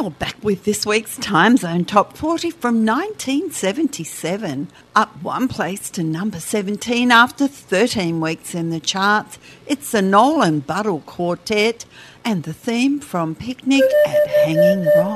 You're back with this week's Time Zone Top 40 from 1977. Up one place to number 17 after 13 weeks in the charts. It's the Nolan Buddle Quartet and the theme from Picnic at Hanging Rock.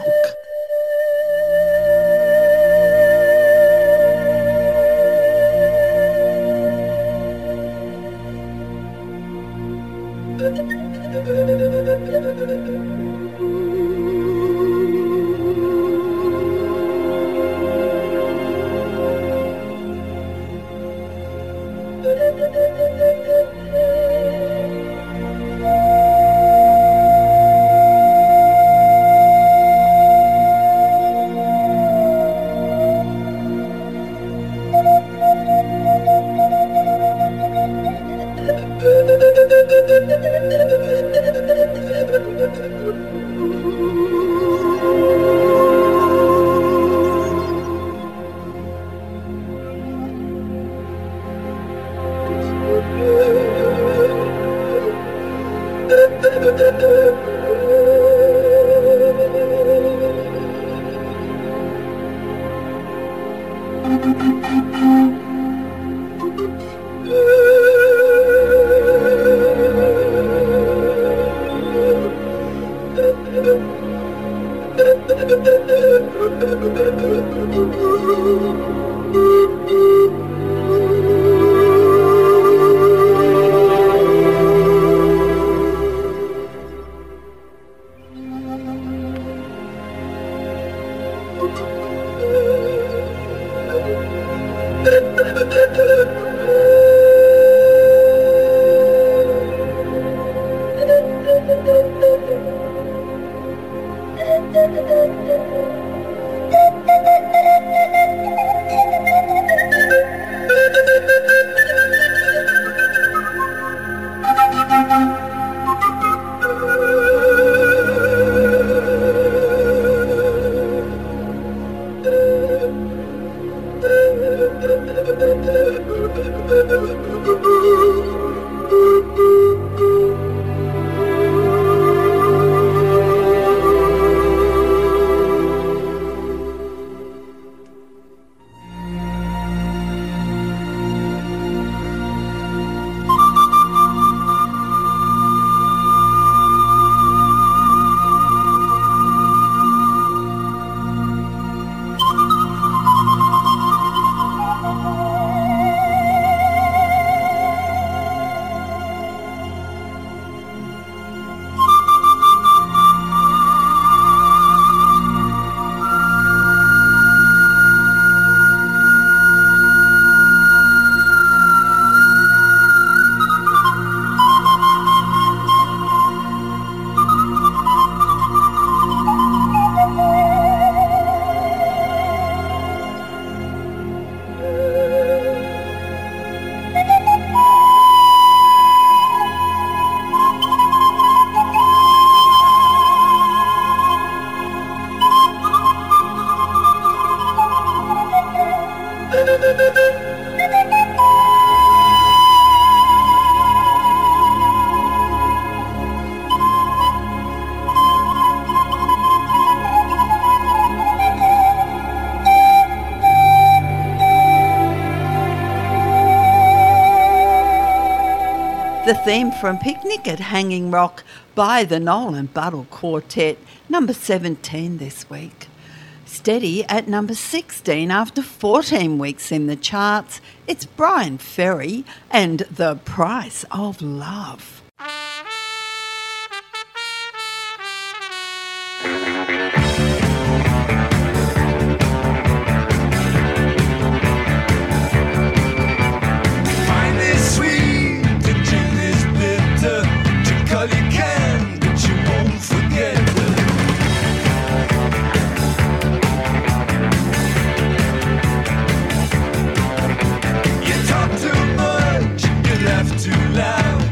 The theme from Picnic at Hanging Rock by the Nolan Buddle Quartet, number 17 this week. Steady at number 16 after 14 weeks in the charts, it's Bryan Ferry and The Price of Love.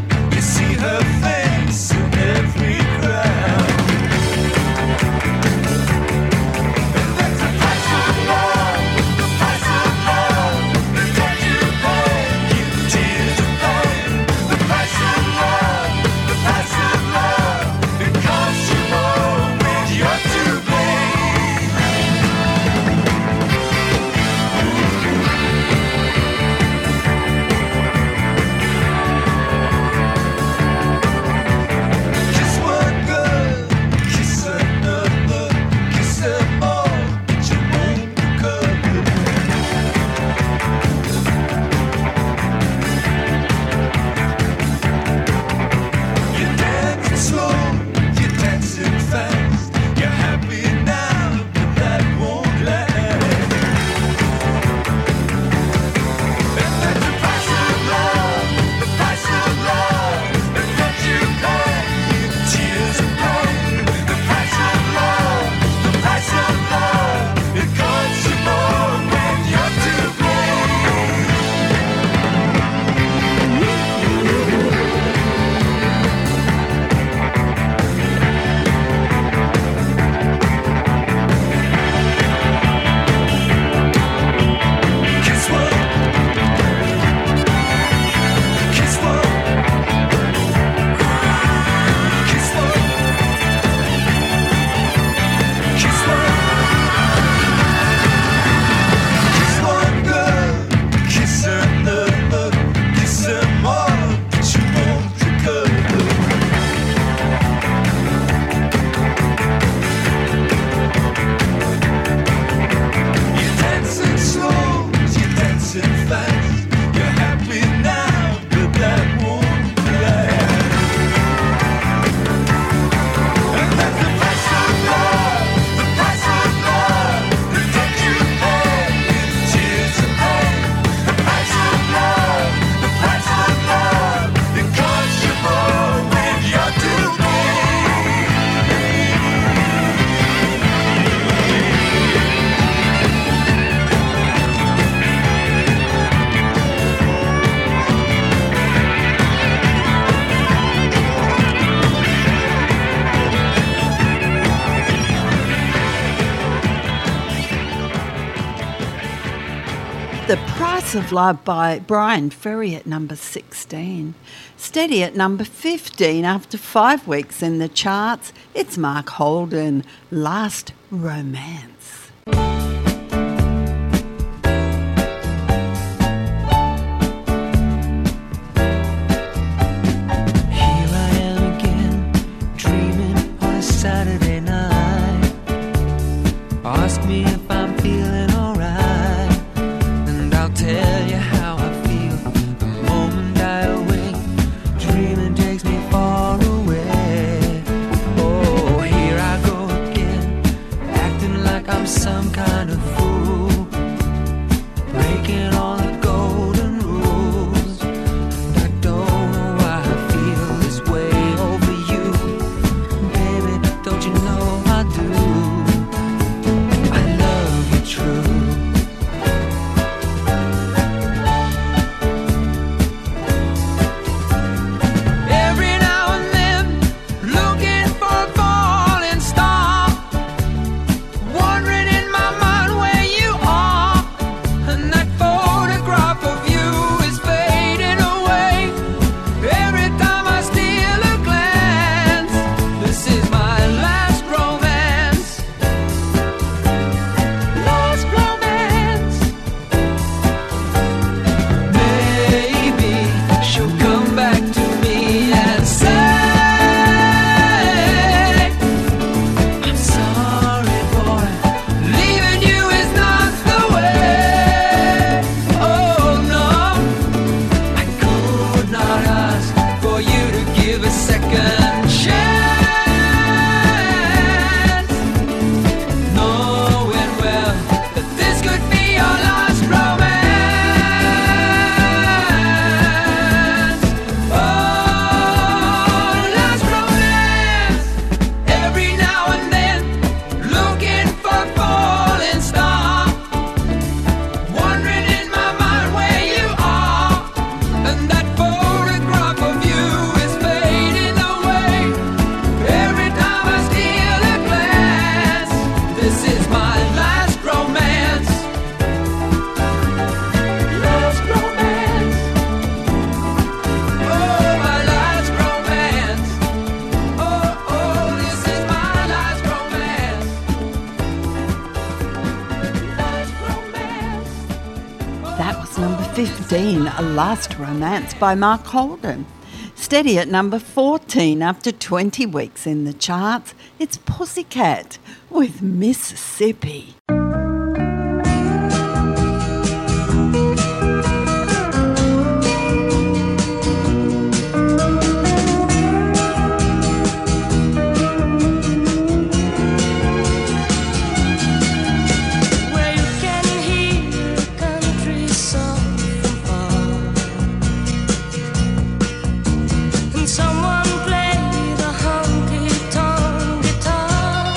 See her face in every crowd. The Price of Love by Brian Ferry at number 16. Steady at number 15 after 5 weeks in the charts. It's Mark Holden, Last Romance. Here I am again, dreaming on a Saturday night. Ask me if I'm feeling alright. I'll tell you how I feel the moment I awake. Dreaming takes me far away. Oh, here I go again, acting like I'm some kind of fool, breaking all the golden rules. I don't know why I feel this way over you. Baby, don't you know I do? I love you true. A Last Romance by Mark Holden. Steady at number 14 after 20 weeks in the charts. It's Pussycat with Mississippi. Someone play the honky-tonk guitar.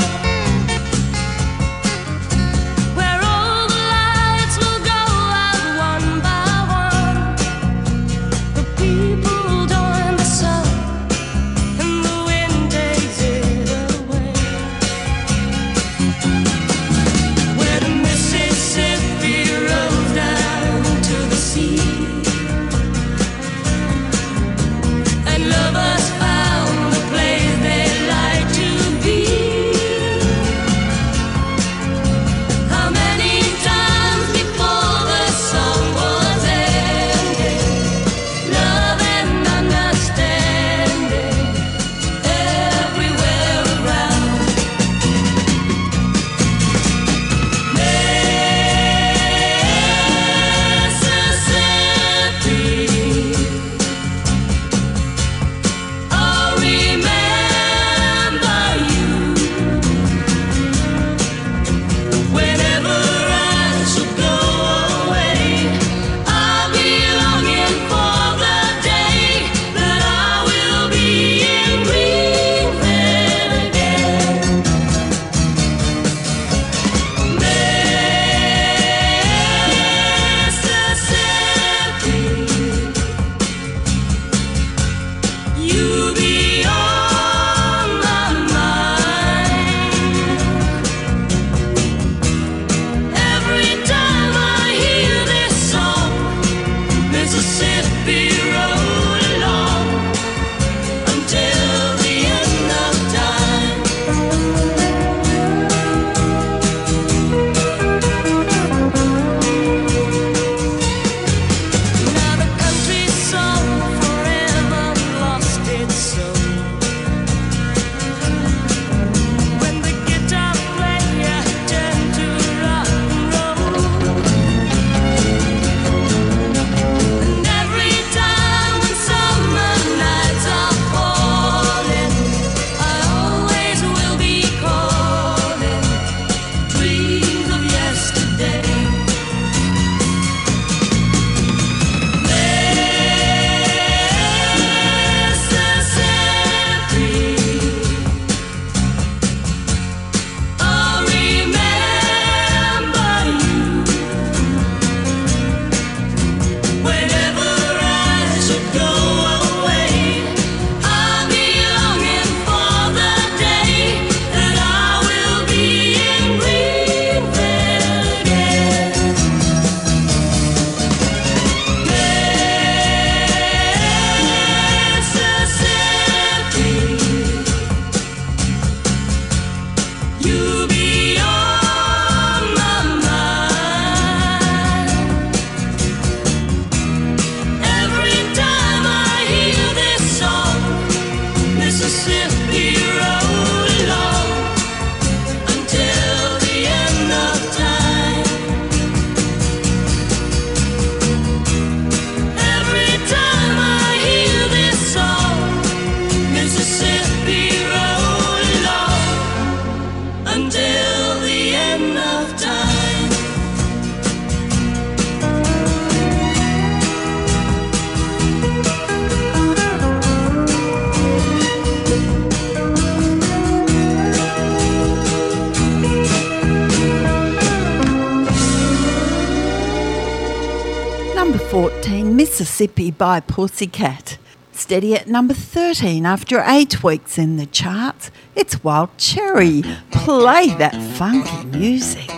14, Mississippi by Pussycat. Steady at number 13 after 8 weeks in the charts. It's Wild Cherry. Play that funky music.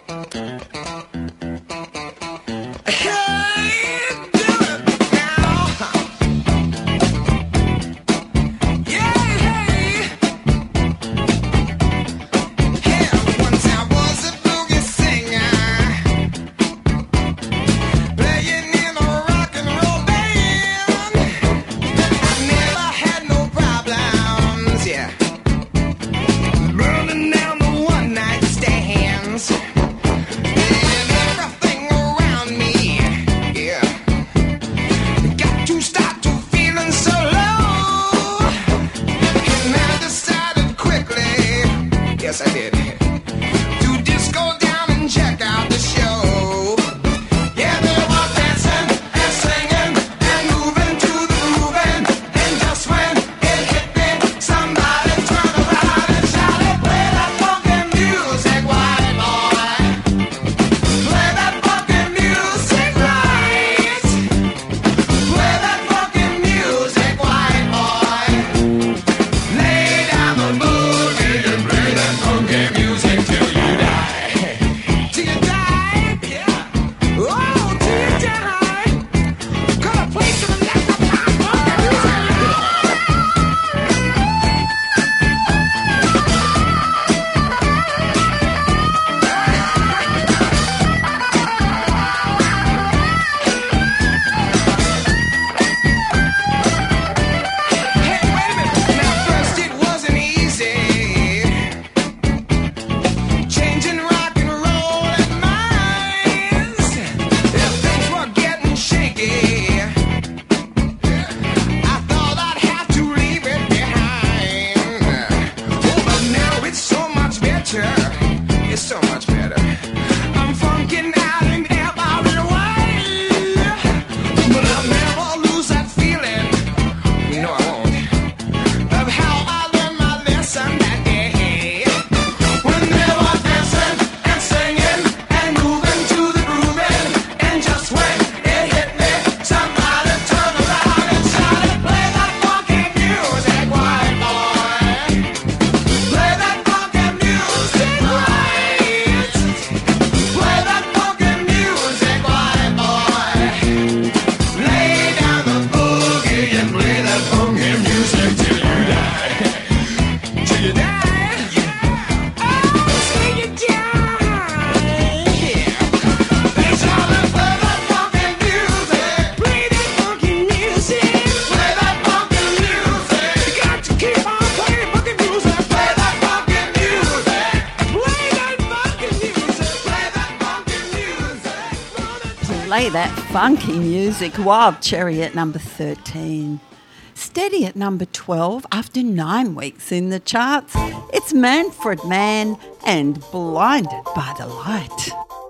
Play that funky music. Wild Cherry at number 13. Steady at number 12 after 9 weeks in the charts. It's Manfred Mann and Blinded by the Light.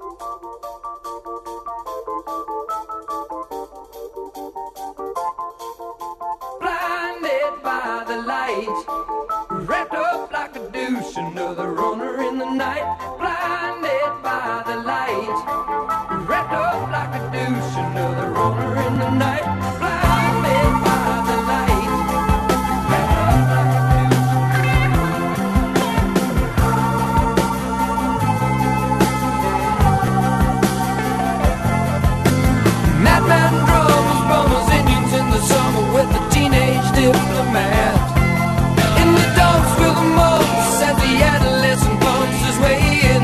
Blinded by the light, wrapped up like a douche, another runner in the night. Blinded by the light, wrapped up like a douche, another runner in the night. Blinded by the light, wrapped up like a douche. Madman drums, bummers, Indians in the summer with a teenage diplomat. In the dumps with the mumps as the adolescent pumps his way in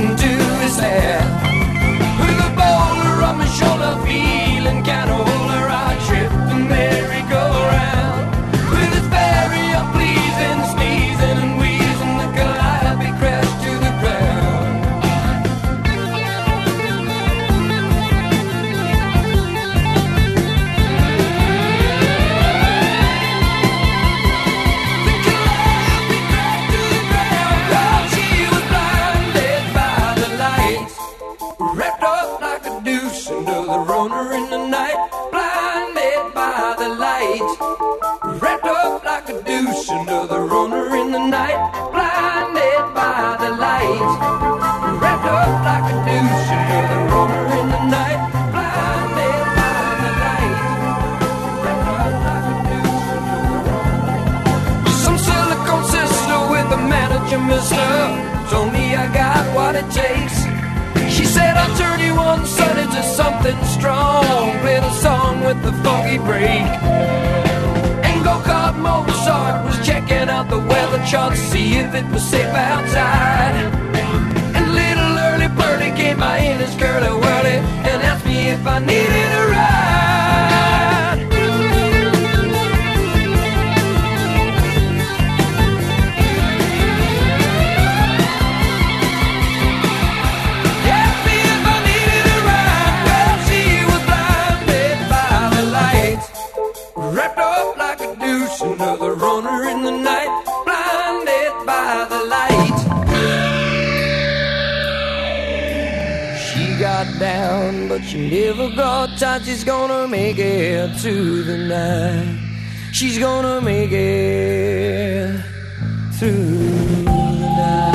it takes. She said, I'll turn you on, son, into something strong. Play the song with the funky break. And go-kart Mozart was checking out the weather chart to see if it was safe outside. And little early birdie came by in his curly whirly and asked me if I needed a ride. Asked me if I needed a ride. Well, she was blinded by the lights, wrapped up like a douche, another runner in the night, blinded by the light. She got down, but she never got tight. She's gonna make it through the night. She's gonna make it through the night.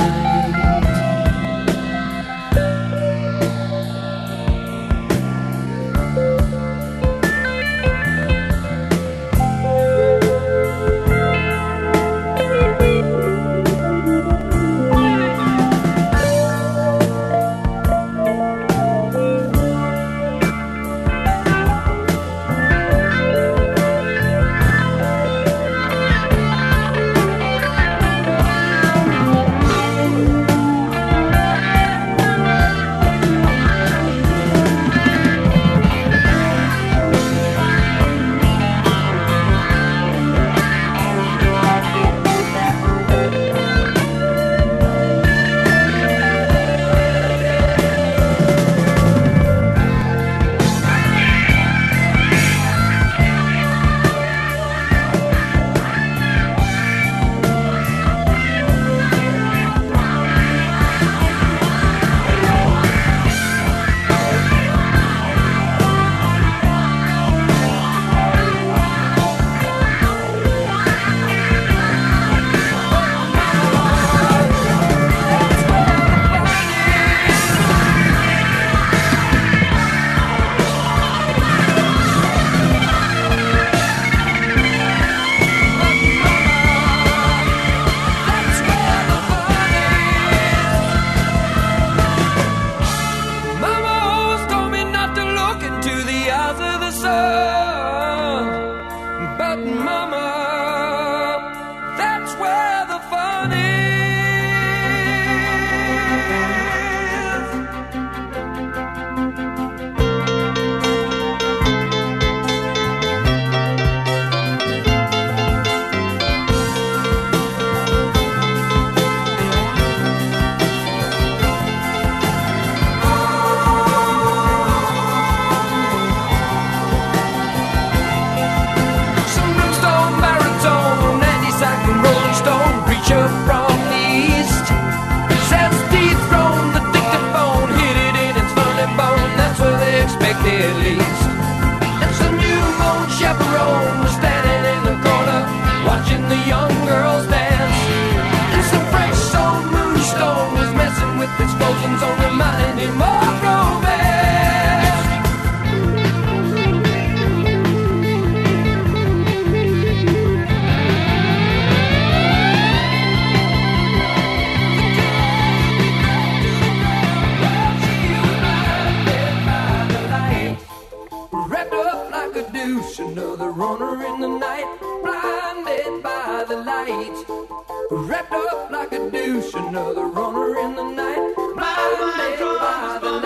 Wrapped up like a douche, another runner in the night. Blinded by the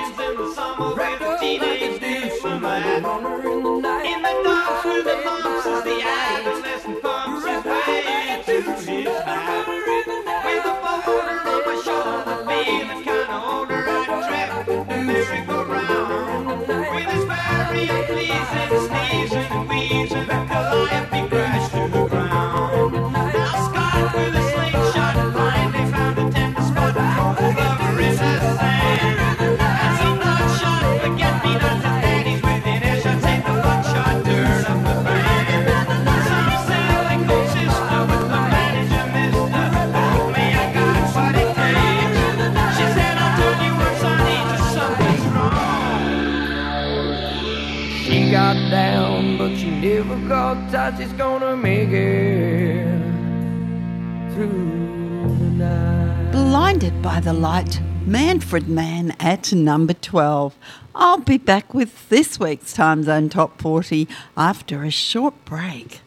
light. Wrapped up like a douche, another runner in the night. In the dark through the months as the adolescent bumps his way to his back. With a boulder on my shoulder, feeling kinda older, I track the merry-go-round. With his very unpleasing sneezing and wheezing, Calliope crashed to the ground. Now Scott with a slingshot blindly found a tender spot over his sand. And some bloodshot forget-me-nots and daddies within earshot take the buckshot dirt up the band. Some silly cold sister with the manager, mister, told me I got what it takes. She said, I'll turn you once I need you, something's wrong. She got down, but she never got tight. She's gonna make it through the night. Blinded by the Light Manfred Mann at number 12. I'll be back with this week's Time Zone Top 40 after a short break.